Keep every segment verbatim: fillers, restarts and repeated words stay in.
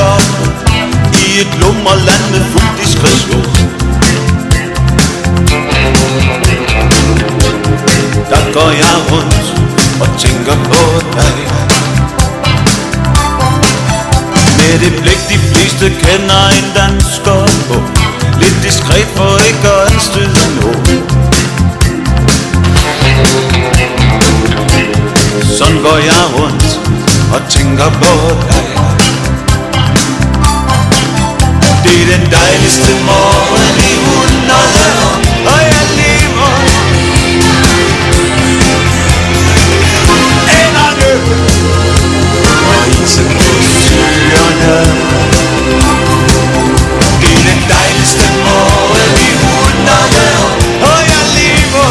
stoppe i et lummerland med fuld diskretion. Der går jeg rundt og tænker på dig, med det blik de fleste kender en dansker på, lidt diskret for ikke at anstøde nogen. Sådan går jeg rundt og tænker på dig. Det er den dejligste morgen i hundrede år, og jeg lever. Enderne og isen på søerne. Det er den dejligste morgen i hundrede år, og jeg lever.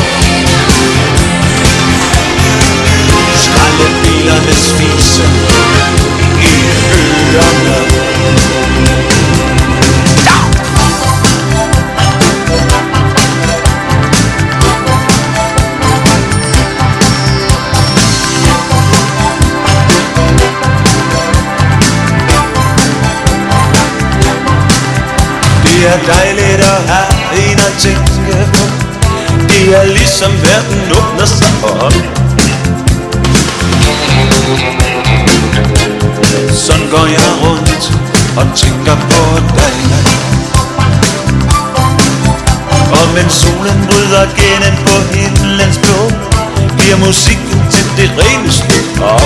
Skraldebilernes fise i ørerne. Det er dejligt at have en at tænke på. Det er ligesom verden åbner sig op. Sådan går jeg rundt og tænker på dig. Og mens solen bryder gennem på himlens blå, bliver musikken til det reneste op.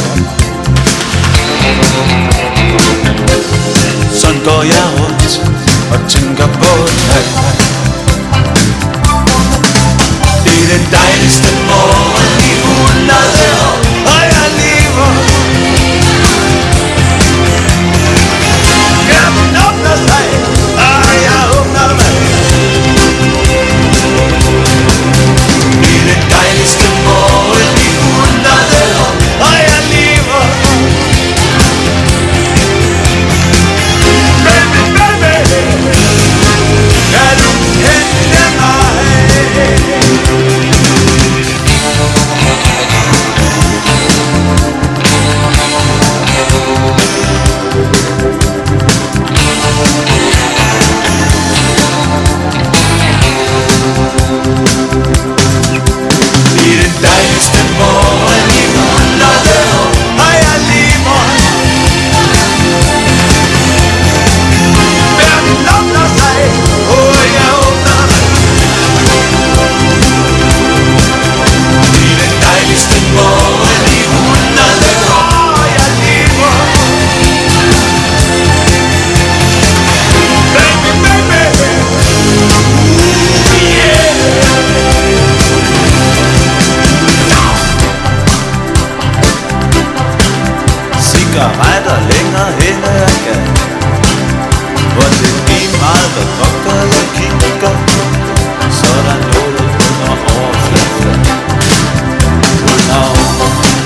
Sådan går jeg rundt og tænker på dig. Det er den dejligste morgen i hundrede år, og jeg lever. Verden åbner sig, og jeg åbner mig. Det er den dejligste morgen i hundrede år, og jeg lever. Baby, baby, kan du hente mig? Det er den dejligste morgen i hundrede år, og jeg lever. Verden åbner sig, og jeg åbner mig. Det er den dejligste morgen i hundrede år, og jeg lever. Baby, baby, yeah. Cigaretter længere hen ad jeg kan, hvor det er lige meget, hvad pokker jeg kigger, så er der noget under overfladen. Under overfladen.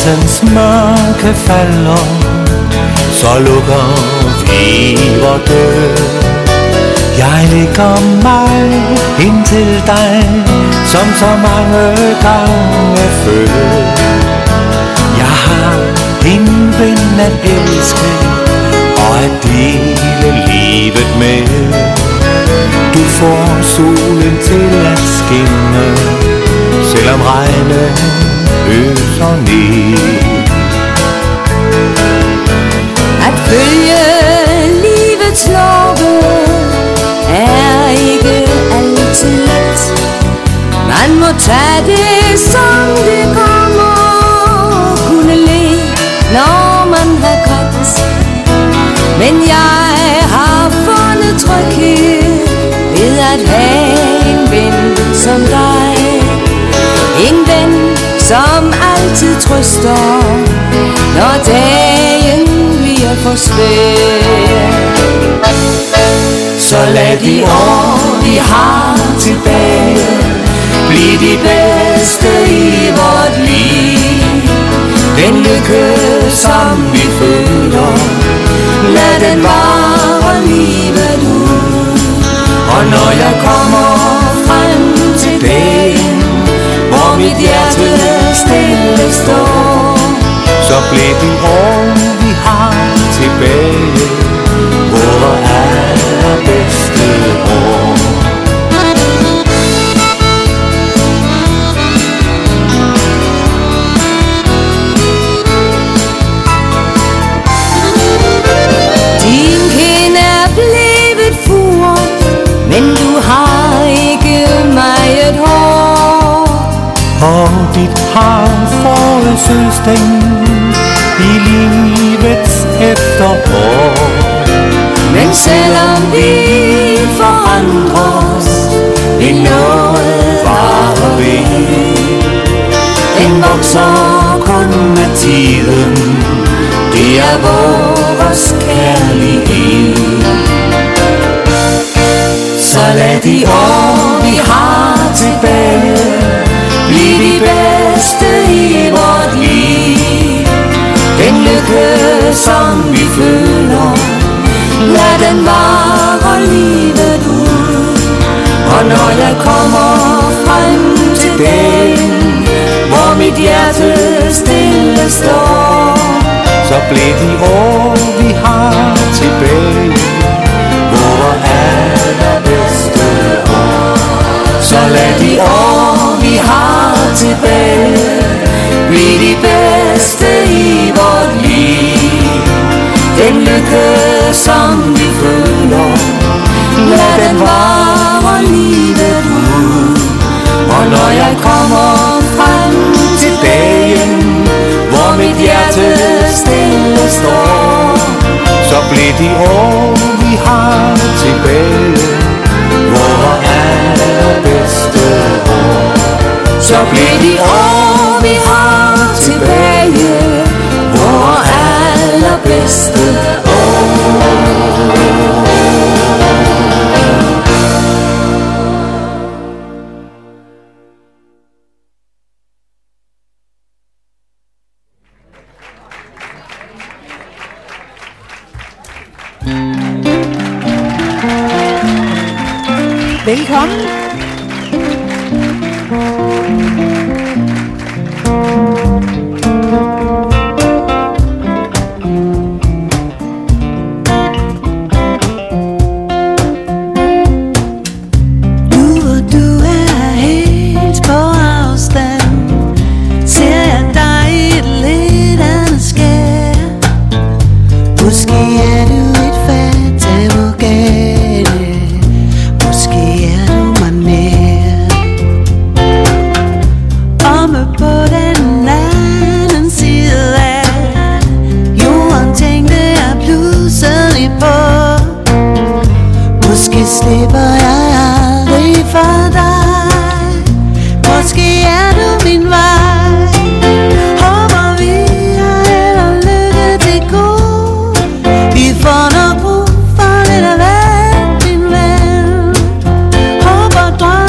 nattens mørke falder, så lukker vi vor dør. Jeg lægger mig ind til dig, som så mange gange før. Jeg har en ven at elske, og at dele livet med. Du får solen til at skinne, selvom regnen øser ned. At følge livets love er ikke altid let. Man må tage det som det kommer, kunne le når man har grædt. Men jeg har fundet tryghed ved at have en ven som dig. En ven som altid trøster, når dagen bliver for svær. Så lad de år vi har tilbage blive de bedste i vort liv. Den lykke som vi føler, lad den vare livet ud. Og når jeg kommer frem til dagen, hvor mit hjerte stille står, så blev de år vi har tilbage vore allerbedste år. Din kind er blevet furet, men du har ikke meget hår. Og dit har fået sølvsten i livets efterår. Men selvom vi forandres, vil noget vare ved. Den vokser kun med tiden, det er vores kærlighed. Så lad de år vi har tilbage blive de bedste i vort liv. Den lykke som vi føler, lad den vare livet ud. Og når jeg kommer frem til dagen, hvor mit hjerte stille står, så blev de år vi har tilbage vore allerbedste år. så lad de år vi har tilbage blive de bedste i vort liv. Den lykke som vi føler, lad den vare livet ud. Og når jeg kommer frem til dagen, hvor mit hjerte stille står, så blev de år vi har tilbage vore allerbedste år. så bliver de år vi har tilbage vore allerbedste år. Velkommen.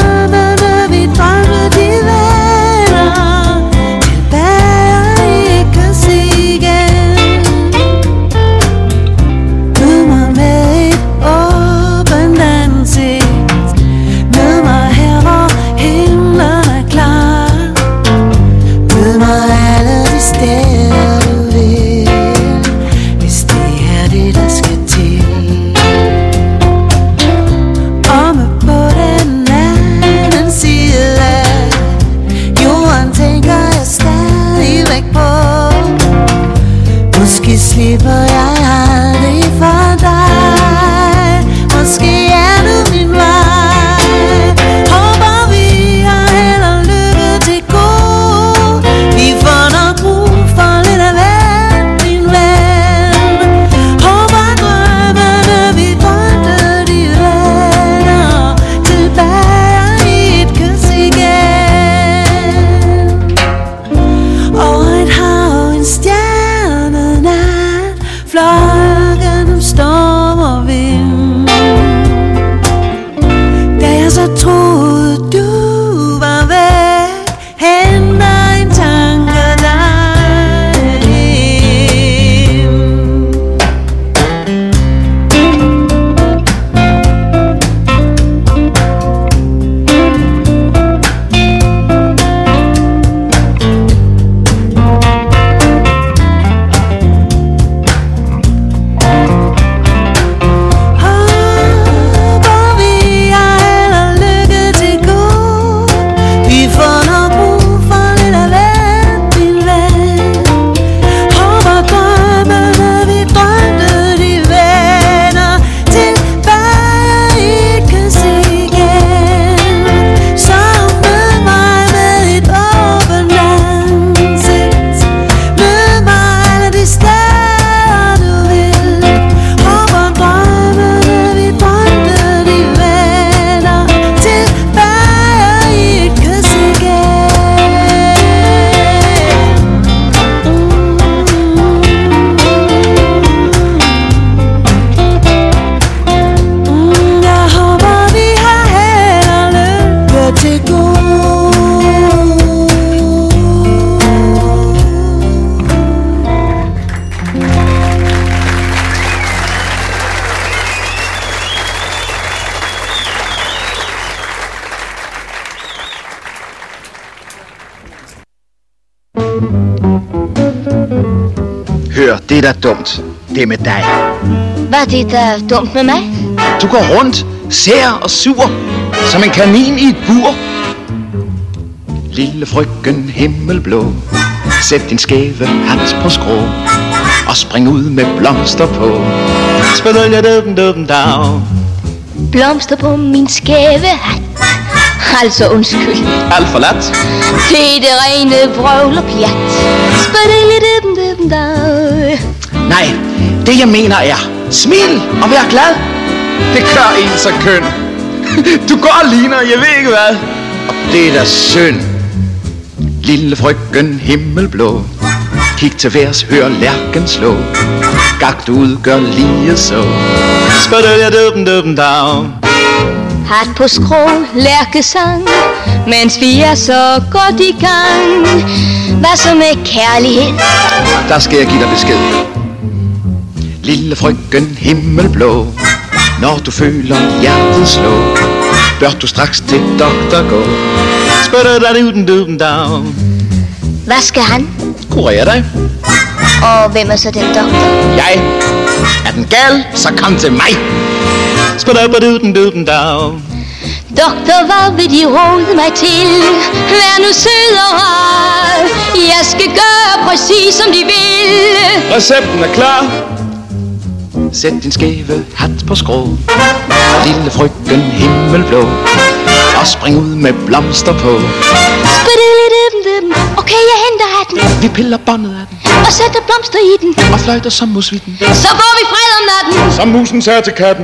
Tilbage det, der er dumt, det er med dig. Hvad er det, der er dumt med mig? Du går rundt, sær og sur, som en kanin i et bur. Lille frøken himmelblå, sæt din skæve hat på skrå og spring ud med blomster på. Blomster på min skæve hat. Altså undskyld. Alt for lat. Det er det rene vrøvl og pjat. Nej, det jeg mener er, smil og vær glad. Det gør en så køn. Du går og ligner, jeg ved ikke hvad. Og det er da synd. Lille frøken himmelblå, kig til værs, hør lærken slå. Gagt ud, gør lige så. Hat på skrå, lærkesang, mens vi er så godt i gang. Hvad så med kærlighed? Der skal jeg give dig besked. Lille frøken himmelblå, når du føler hjertet slå, bør du straks til doktor gå. Hvad skal han? Kurer dig. Og hvem er så den doktor? Jeg. Er den gal, så kom til mig. Doktor, hvad vil de råde mig til? Vær nu sød og rar. Jeg skal gøre præcis som de vil. Recepten er klar. Sæt din skæve hat på skrå, lille frøken himmelblå, og spring ud med blomster på. Okay, jeg henter hatten. Vi piller båndet af den og sætter blomster i den og fløjter som musvitten. Så får vi fred om natten, som musen sagde til katten.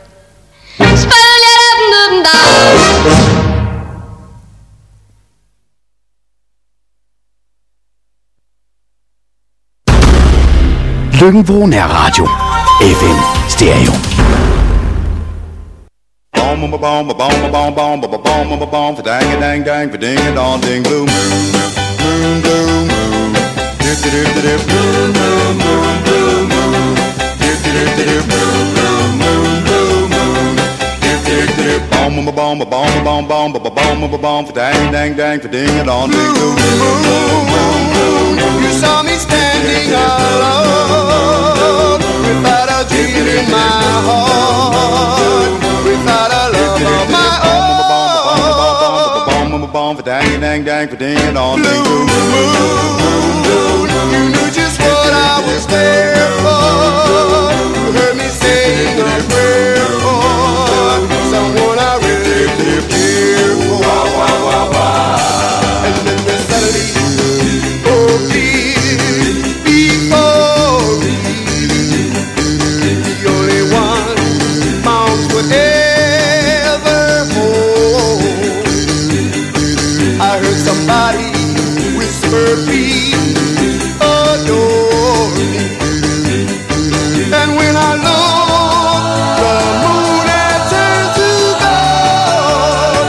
Løkken er radio. F M Stereo. Bomb bomb bomb bomb bomb bomb bomb bomb bomb for dang a dang dang for ding a dong ding blue moon moon blue moon dip dip dip blue moon moon blue moon dip dip dip blue moon blue moon dip dip dip bomb bomb bomb bomb bomb bomb bomb bomb bomb for dang dang dang for ding a dong ding blue moon. You saw me standing alone without a dream in my heart, without a love of my own. Bomb for dang dang dang for ding and on ding blue moon. You knew just what I was there for. You heard me saying a prayer for someone I really did care for. And then the Saturday, oh please, before me, the only one mounts whatever more. I heard somebody whisper, please adore me. And when I look, the moon had turned to gold.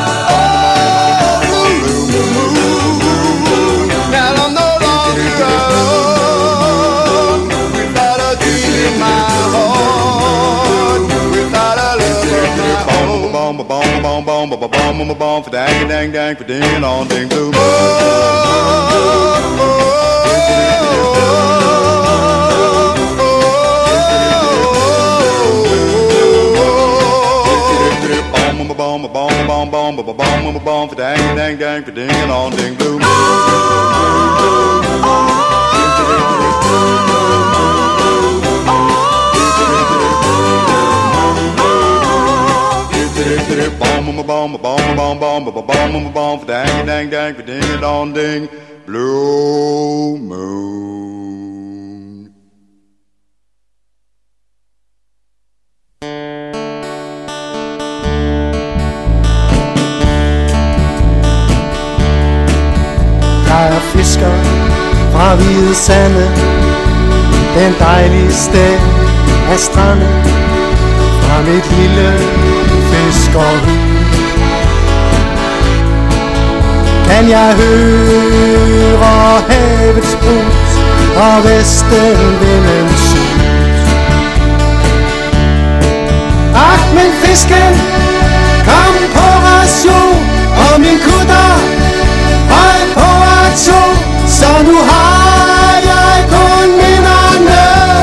Oh, blue moon. Now I'm no longer alone, without a dream in my heart, without a love of my own. Bomb, bomb, bomb, bomb, bomb, bomb, bomb, bomb, for dang, dang, dang, for ding, on ding, blue moon. Bomb, bomb, bomb, bomb, bomb, bomb, bomb, bomb, for dang, dang, dang, for ding, on ding, blue moon. Bomb, bomb, bomb, bomb, bomb, bomb, bomb, bomb, for dang, dang, dang, for ding, on ding, blue moon. Jeg er fisker fra Hvide Sande, den dejligste af strande, fra mit lille fiskerhus. Kan jeg høre havets brus og vestenvindens sus. Ach, men fisken, kom på ration, og min kutter, hold på at to, så nu har jeg kun minderne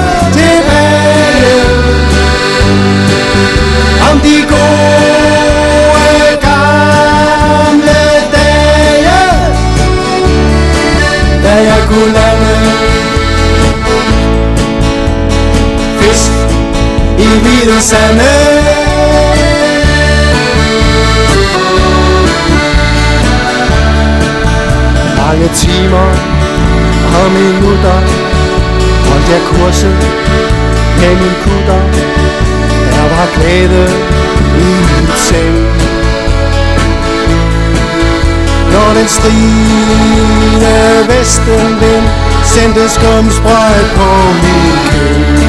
hvide sande. Mange timer og minutter holdt jeg kurset med min kutter. Der var glæde i min seng. Når den stride vestenvind sendte skumsprøjt på min køl.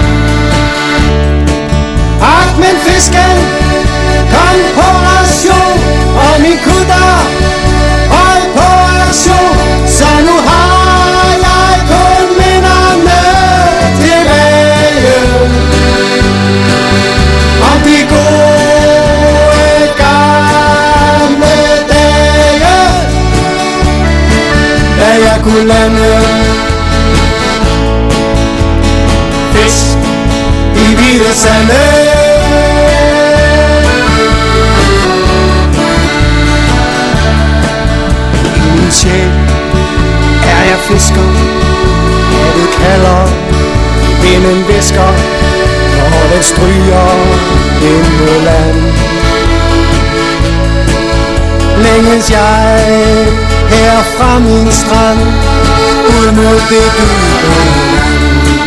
Ak, men fisken kom på ration, og min kutter holdt på aktion. Så nu har jeg kun minderne tilbage om de gode gamle dage, da jeg kunne lande fisk i hvide sande. I min sjæl er jeg fisker, havet kalder, vinden visker, når den stryger ind mod land. Længes jeg her fra min strand, ud mod det dybe land.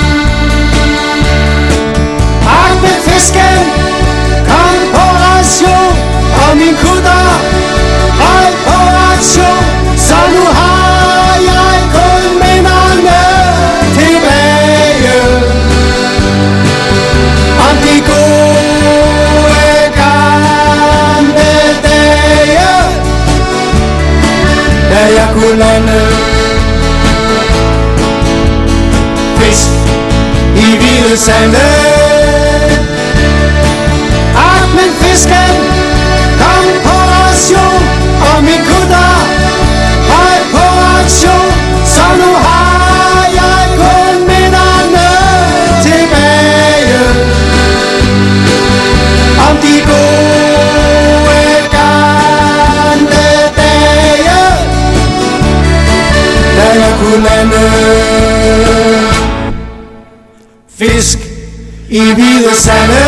Ak, men fisken kom på ration, og min kutter holdt på aktion. Så nu har jeg kun minderne tilbage om de gode gamle dage, da jeg kunne lande fisk i hvide sande. Ak, men fisken kom på ration, og min kutter holdt på aktion. Så nu har jeg kun minderne tilbage om de gode gamle dage, da jeg kunne lande fisk i hvide sande.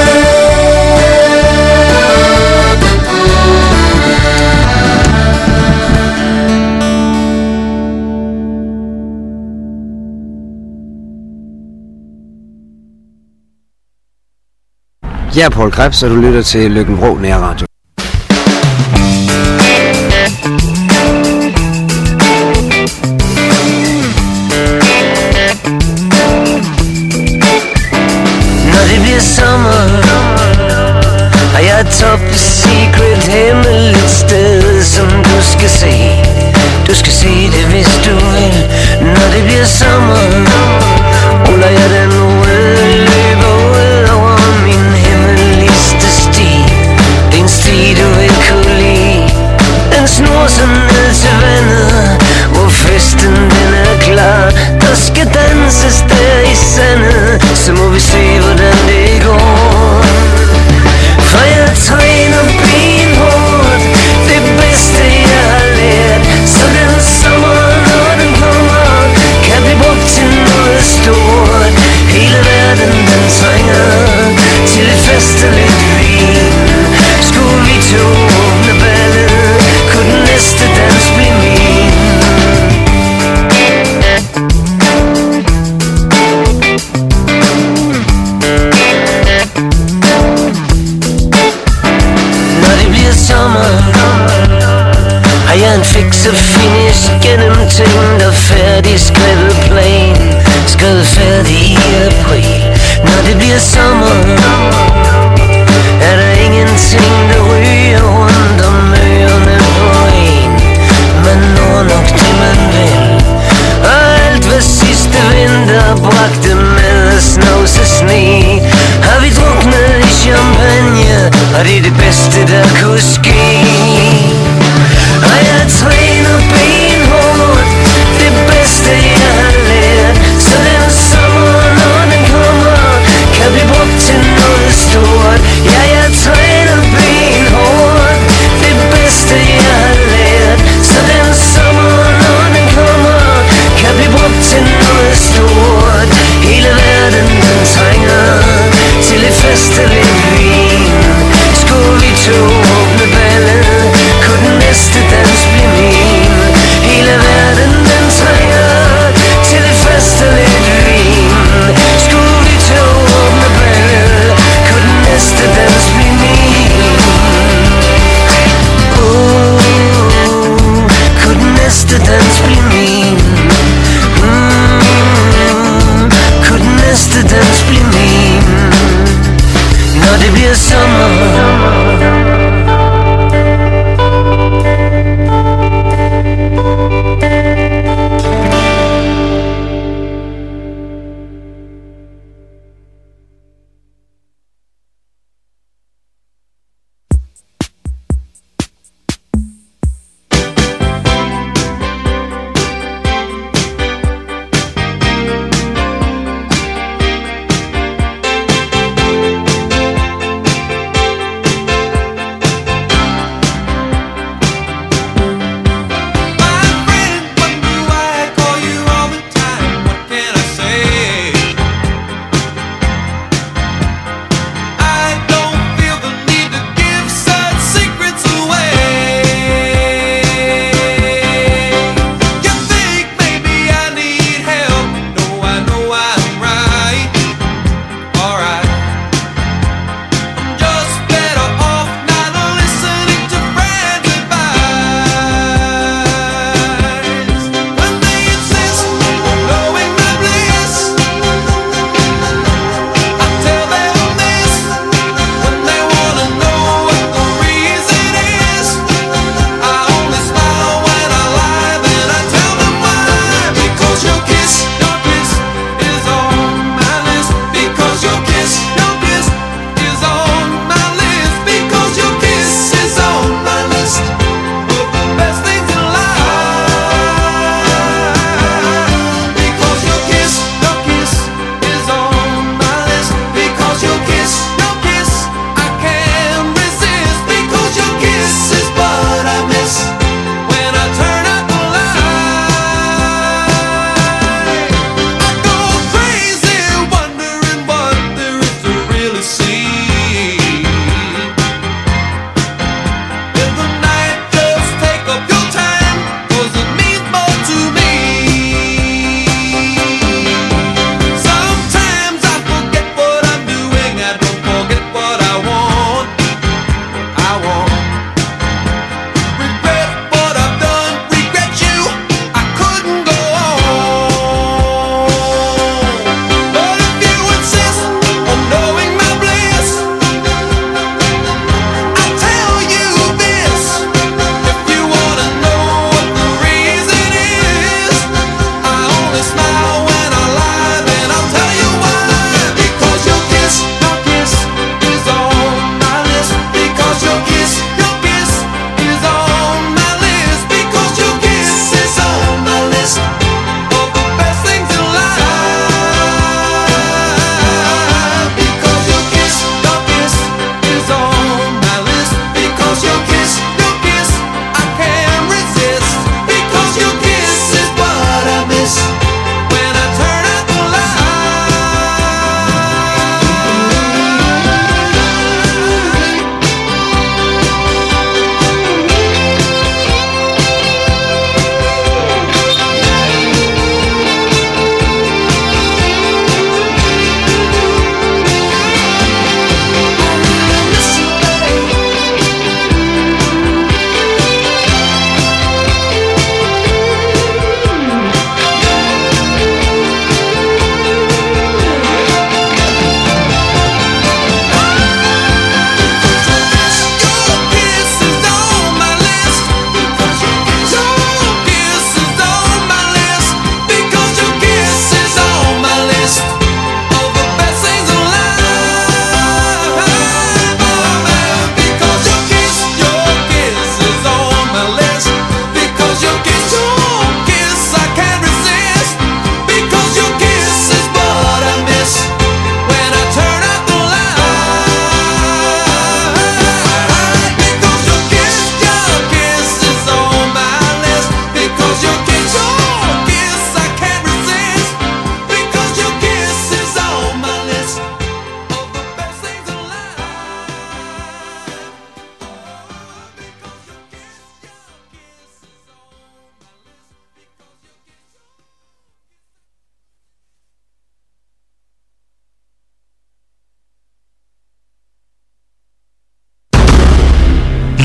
Jeg er Poul Krebs, og du lytter til Løkken-Vrå Nærradio. Når det bliver sommer, har jeg et top secret hemmeligt sted, som du skal se. Du skal se det, hvis du vil. Når det bliver sommer, ruller jeg den røde løber ud over min hemmeligste sti. Det er en sti, du vil kunne lide. Den snor sig ned til vandet, hvor festen den er klar. Der skal danses der i sandet, så må vi se, hvordan det går. For jeg træner benhårdt, det bedste jeg har lært. Så den sommer, når den kommer, kan blive brugt til noget stort. Hele verden den trænger til et festeligt vin. Skulle vi to åbne ballet, kunne den næste dans blive min. Når det bliver sommer, har jeg en fix og finish gennemtænkt og færdig skrevet plan. Skrevet færdig i april. Når det bliver sommer, er der ingenting der ryger rundt om ørerne på en. Man når nok det man vil, og alt hvad sidste vinter bragte med at snavse sne, har vi druknet i champagne, og det er det bedste der kunne ske. Og jeg træner benhårdt, det bedste jeg har lært. Så den sommer, når den kommer, kan blive brugt til noget stort. Ja, jeg træner benhårdt, det bedste jeg har lært. Så den sommer, når den kommer, kan blive brugt til noget stort. Hele verden den trænger til et festeligt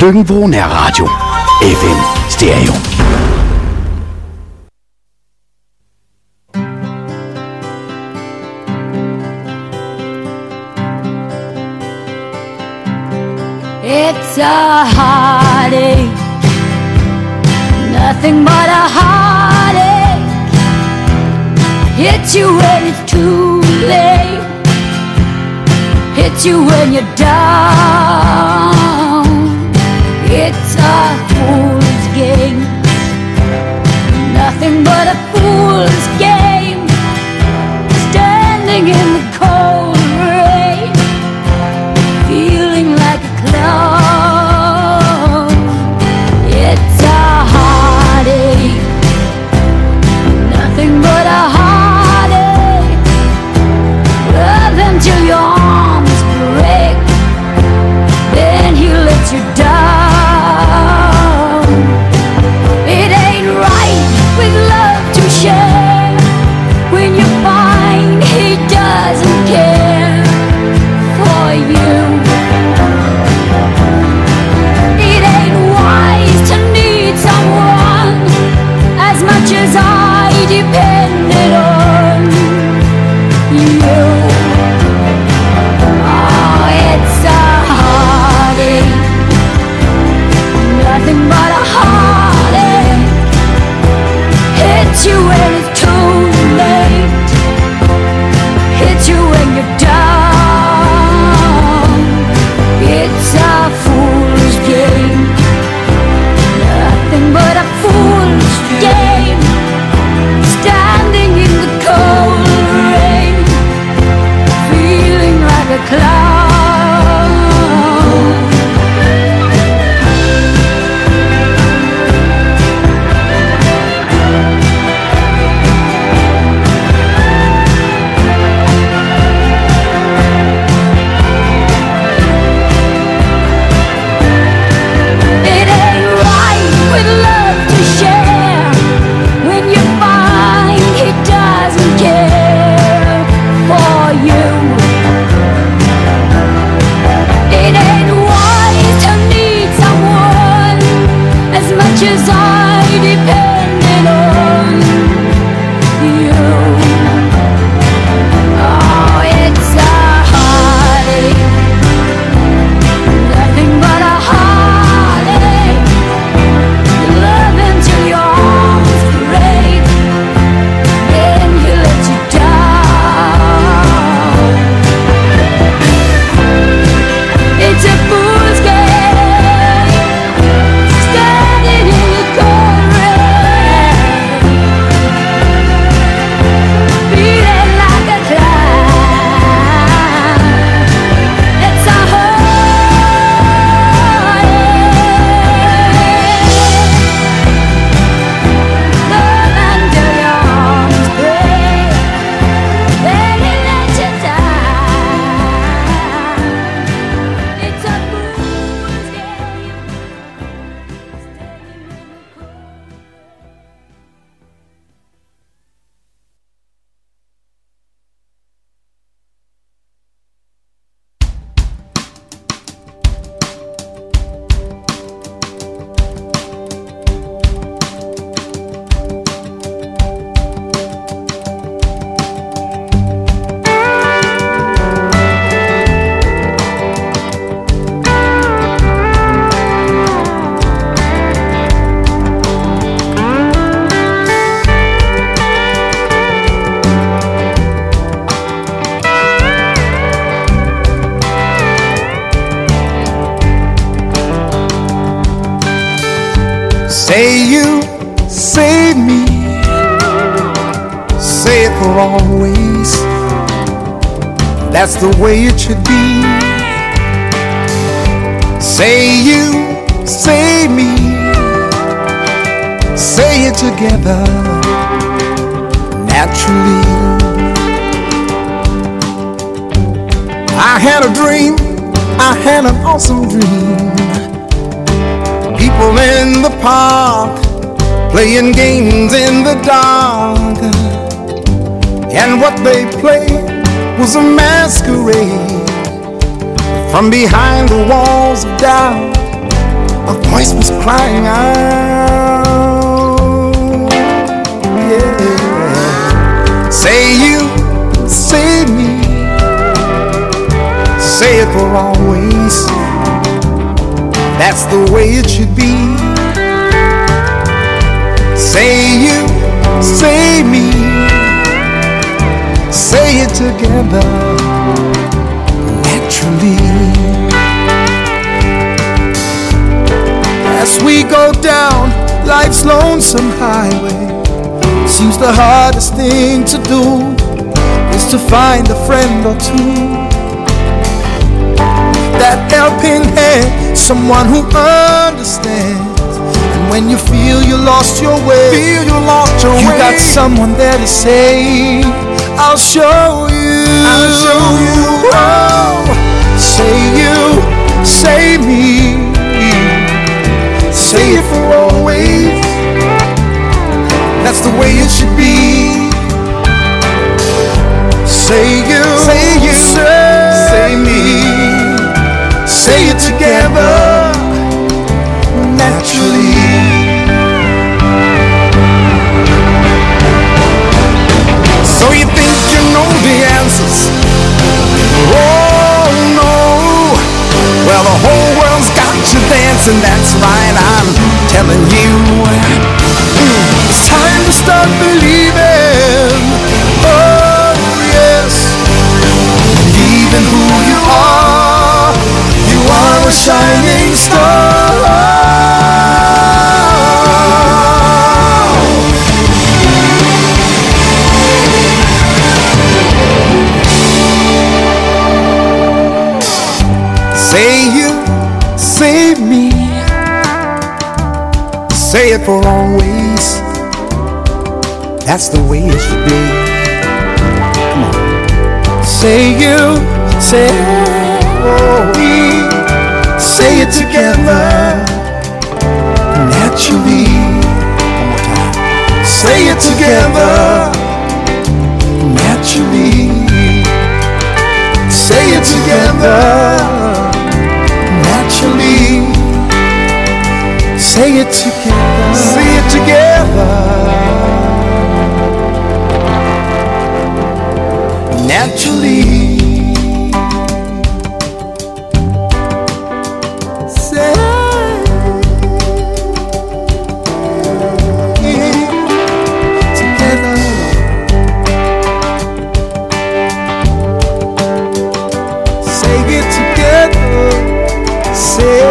Lykken Vrå Nærradio. F M Stereo. It's a heartache, nothing but a heartache. Hits you when it's too late, hits you when you're down. It's a fool's game, nothing but a fool's game. Standing in the cold rain, feeling like a clown. It's a heartache, nothing but a heartache. Love until your arms break, then he lets you down. It ain't right with love to share when you find he doesn't care for you. It ain't wise to need someone as much as I depended on you. Oh, it's a heartache, nothing but a heartache. Hits you when it's too late, hits you when you're down. It's a fool's game, nothing but a fool's game. Standing in the cold rain, feeling like a clown. It ain't right with love to share when you find he doesn't care for you. It ain't wise to need someone as much as I depended on you. Oh, it's a heartache, nothing but a heartache. Love until your arms break, then he lets you down. It's a fool's game, standing in the cold rain, feeling like a clown. It's a heartache, love until your arms break, then he lets you down. It's a fool's game, standing in the cold. Say you save me, say it for always. That's the way it should be. Say you save me, say it together naturally. I had a dream, I had an awesome dream. People in the park playing games in the dark, and what they played was a masquerade. From behind the walls of doubt, voice was crying out, yeah. Say you, say me, say it for always. That's the way it should be. Say you, say me, say it together, naturally. As we go down life's lonesome highway, seems the hardest thing to do is to find a friend or two, that helping hand, someone who understands. And when you feel you lost your way, feel you lost your you way, got someone there to say, I'll show you, I'll show you. Oh, say you, say me, say it for always. That's the way it should be. Say you, say you, say, say me, say it together, naturally. So you think you know the answers? Oh no. Well, the whole world's got you dancing, that's right, I'm telling you. It's time to start believing. Oh yes. Even who you are, you are a shining star. Say you, say me, say it for always. That's the way it should be. Come on. Say you, say me, say it together, naturally. One more time. Say it together, naturally. Say it together, naturally. Say it together, say it together, naturally. Say it together. Say it together. Say,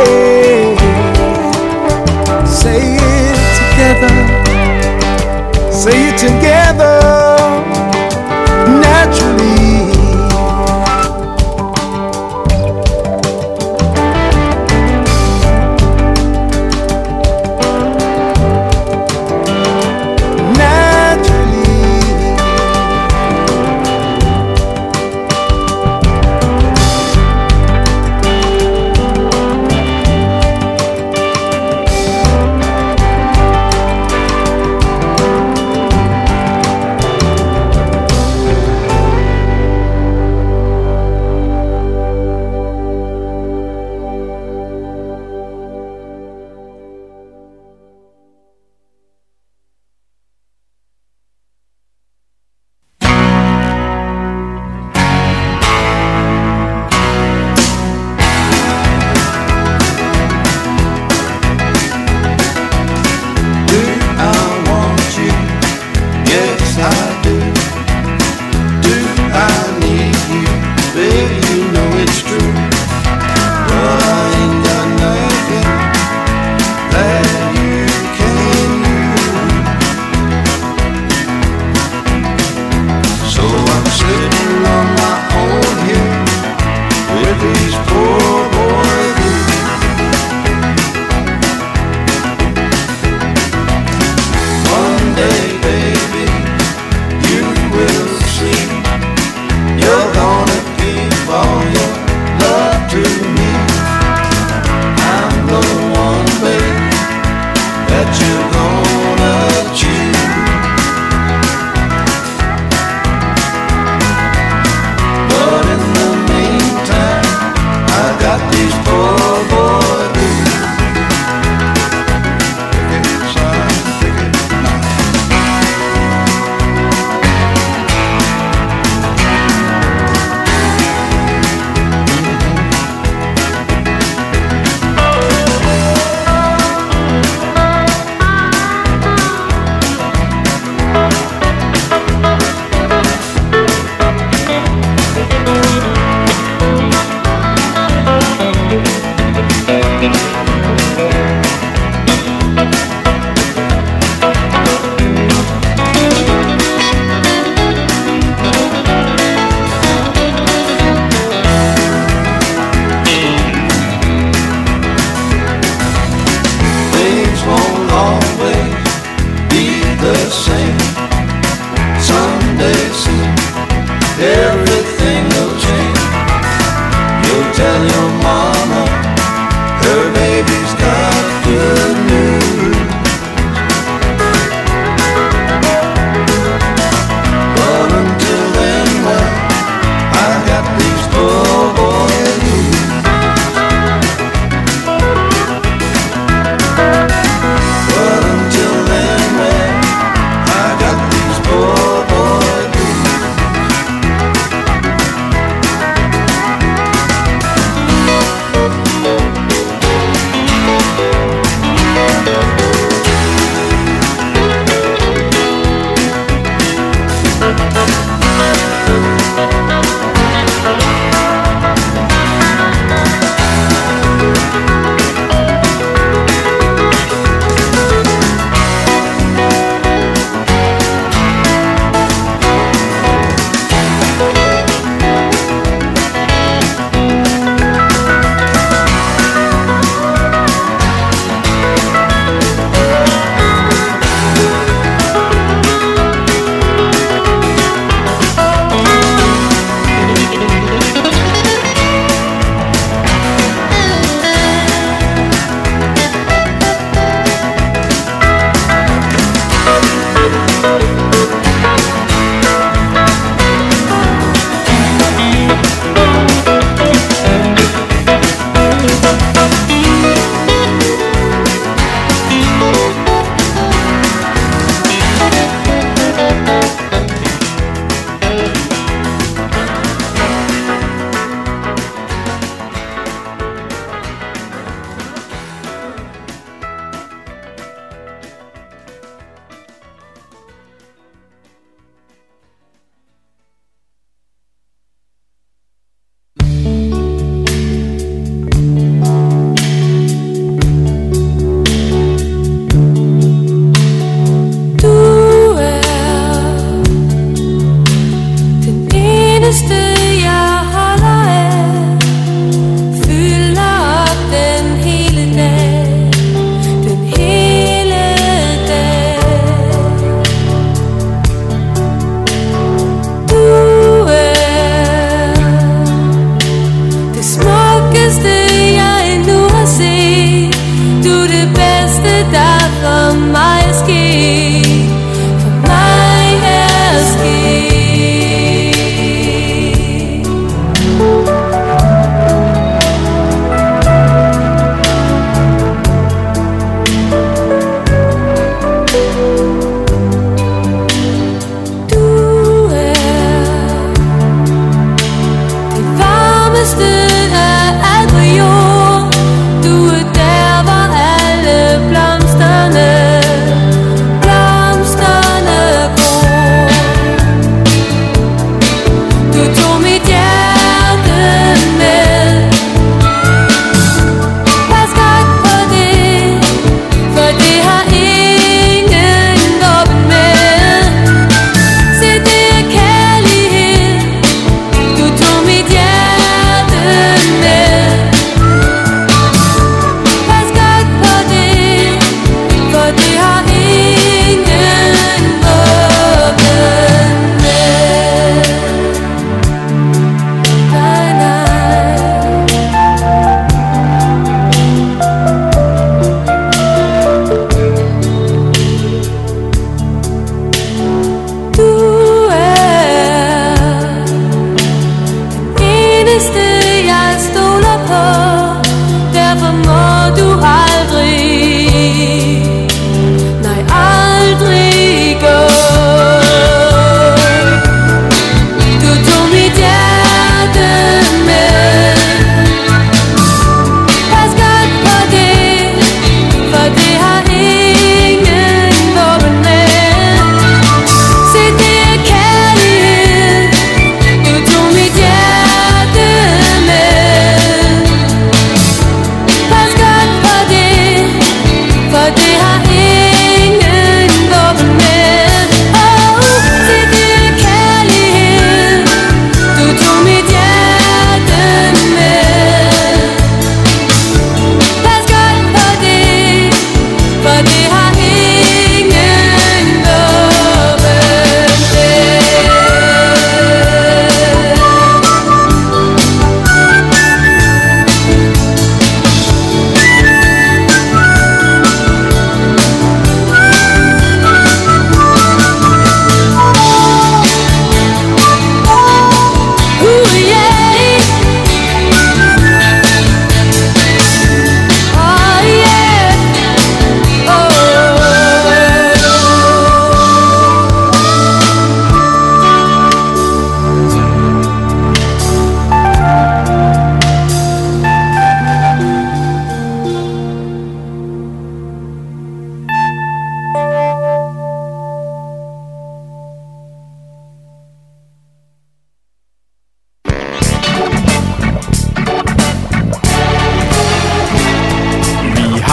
say it together. Say it together, naturally. always be the same. Someday soon, everything will change. You'll tell your mama her baby's got good news. But until then, well, I got these poor boy blues. But until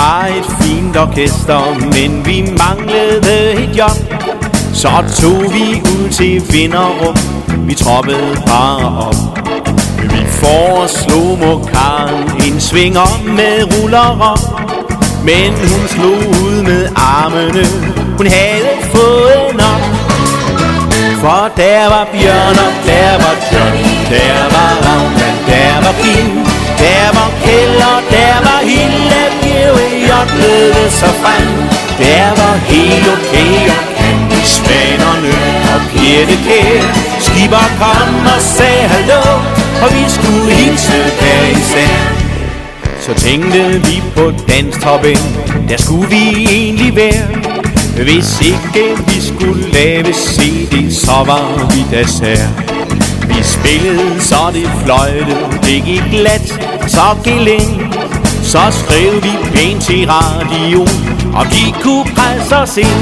var et fint orkester, men vi manglede et job. Så tog vi ud til Vinderup, vi troppede bare op. Vi foreslog Mokaren en svinger med ruller, men hun slog ud med armene, hun havde fået nok. For der var Bjørn og der var Johnny, der var Ravn, der var Kim, der var Kjeld og der var Hille, Birge jodlede sig frem. Der var helt okay og Candy, Svanerne og Pjette Kjær. Skipper kom og sagde hallo, og vi skulle hilse hver især. Så tænkte vi på danstoppen, der skulle vi egentlig være. Hvis ikke vi skulle lave C D, så var vi dessert. Vi spillede, så det fløjte, det gik glat, så geleng. Så skrev vi pænt til radio, og de kunne presse os ind.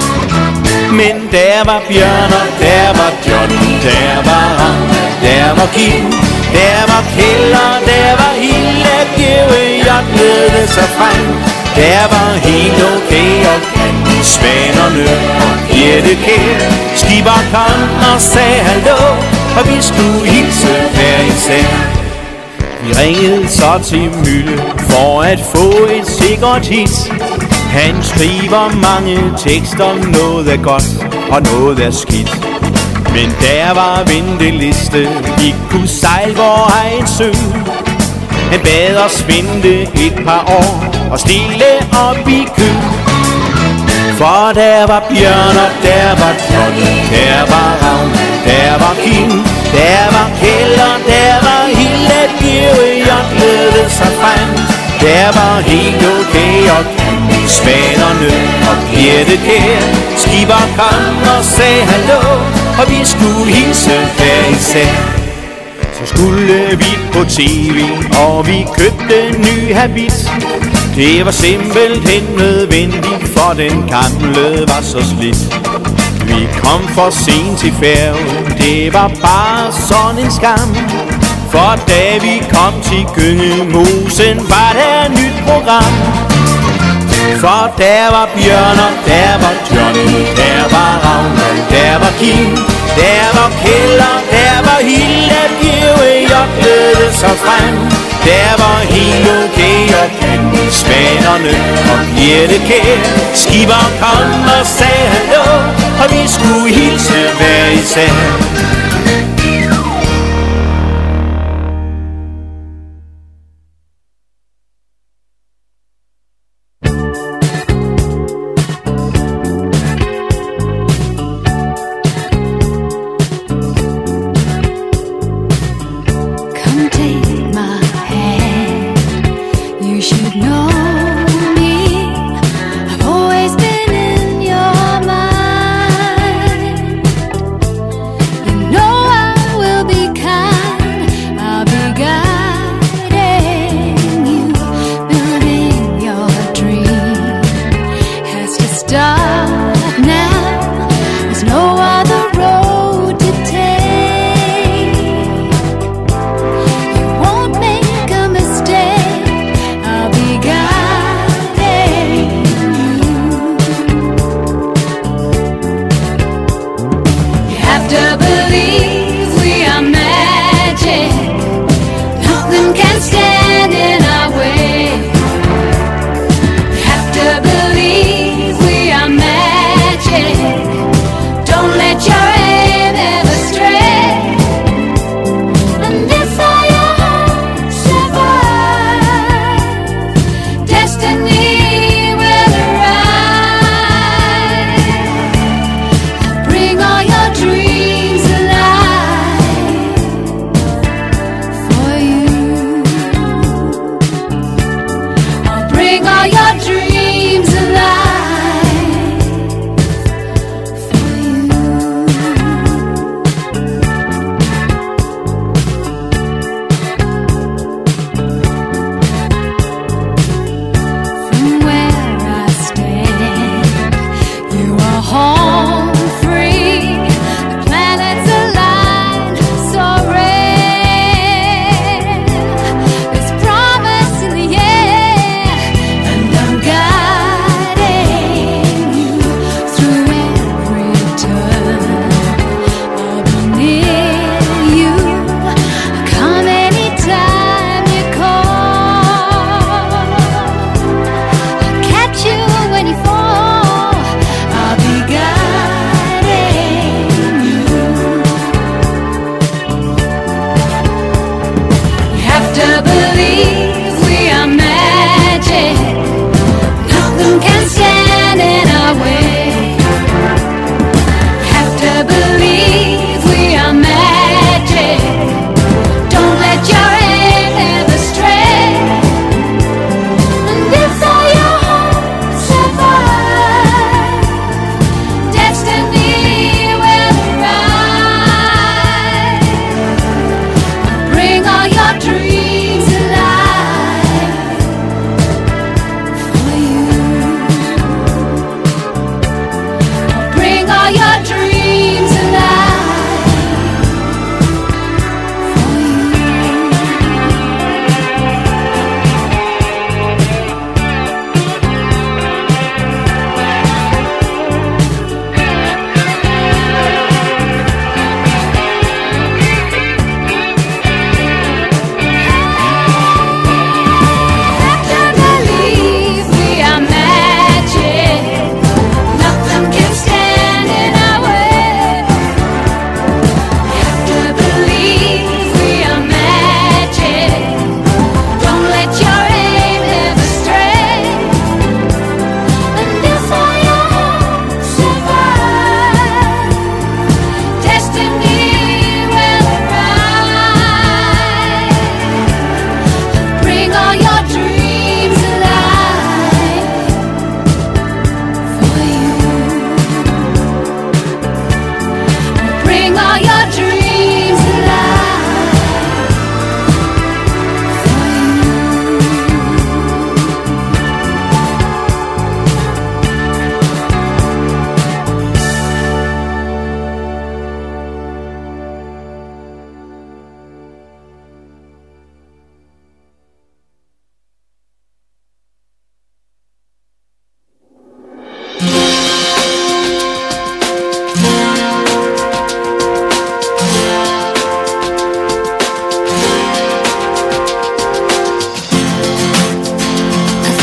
Men der var Bjørn og der var Johnny, der var Ravn, der var Kim, der var Kjeld og der var Hille, Birge jodlede sig frem. Der var helt okay og Candy, Svanerne og Pjette Kjær. Skipper kom og sagde hallo, og vi skulle hilse hver især. Vi ringede så til Mølle for at få et sikkert hit. Han skriver mange tekster, noget er godt og noget er skidt. Men der var venteliste, vi kunne sejle vor egen sø. Han bad os vente et par år og stille op i kø. For der var Bjørn og der var Johnny, der var Ravn, der var Kim, der var Kjeld og der var Hille, Birge jodlede sig frem. Der var helt okay og Candy, Svanerne og Pjette Kjær. Skipper kom og sagde hallo, og vi skulle hilse hver især. Så skulle vi på tv, og vi købte en ny habit. Det var simpelthen nødvendigt, for den gamle var så slidt. Vi kom for sent til færgen, det var bare sådan en skam. For da vi kom til Gyngemosen, var der et nyt program. For der var Bjørn og der var Johnny, der var Ravn, der var Kim, der var Kjeld og der var Hille, Birge jodlede sig frem. Der var helt okay og Candy, Svanerne og Pjette Kjær. Skipper kom og sagde hallo, og vi skulle hilse hver især.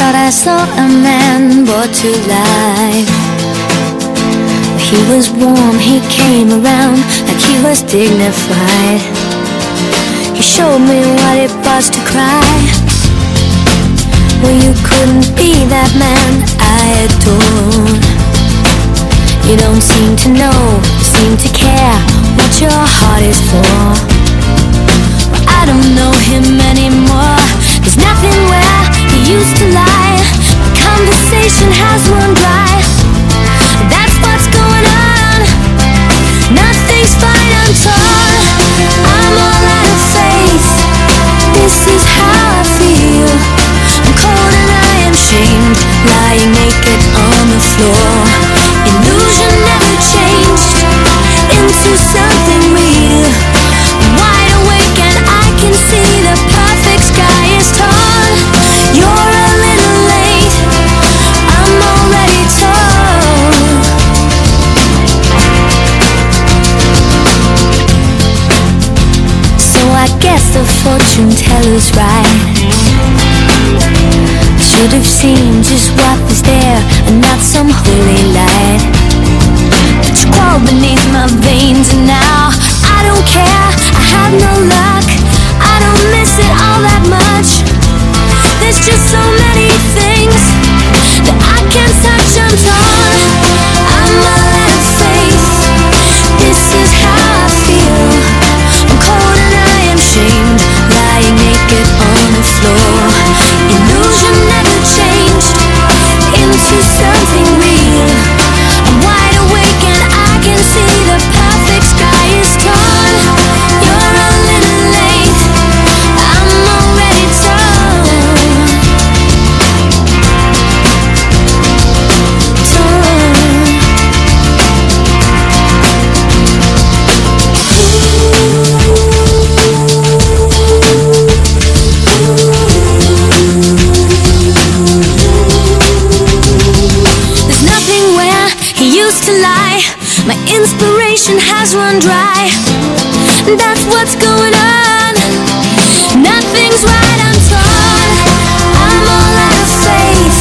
thought I saw a man brought to life. He was warm, he came around like he was dignified. He showed me what it was to cry. Well, you couldn't be that man I adored. You don't seem to know, seem to care what your heart is for. Well, I don't know him anymore. There's nothing where he used to lie. The conversation has run dry. That's what's going on. Nothing's fine, I'm torn. I'm all out of faith. This is how I feel. I'm cold and I am shamed, lying naked on the floor. Illusion never changed into something real. I'm wide awake and I can see the perfect sky is torn. You're a little late, I'm already torn. So I guess the fortune teller's right. Should have seen just what was there and not some holy light. But you crawl beneath my veins and now I don't care, I have no luck. I don't miss it all that much. There's just so many things that I can't touch, I'm torn. I'm all out of faith. This is how I feel. I'm cold and I am shamed, lying naked on the floor. Illusion never changed into something real. I'm wide awake and I can see the perfect sky is torn. You're a little late, I'm already torn. Torn. There's nothing where he used to lie. My inspiration has run dry. That's what's going on.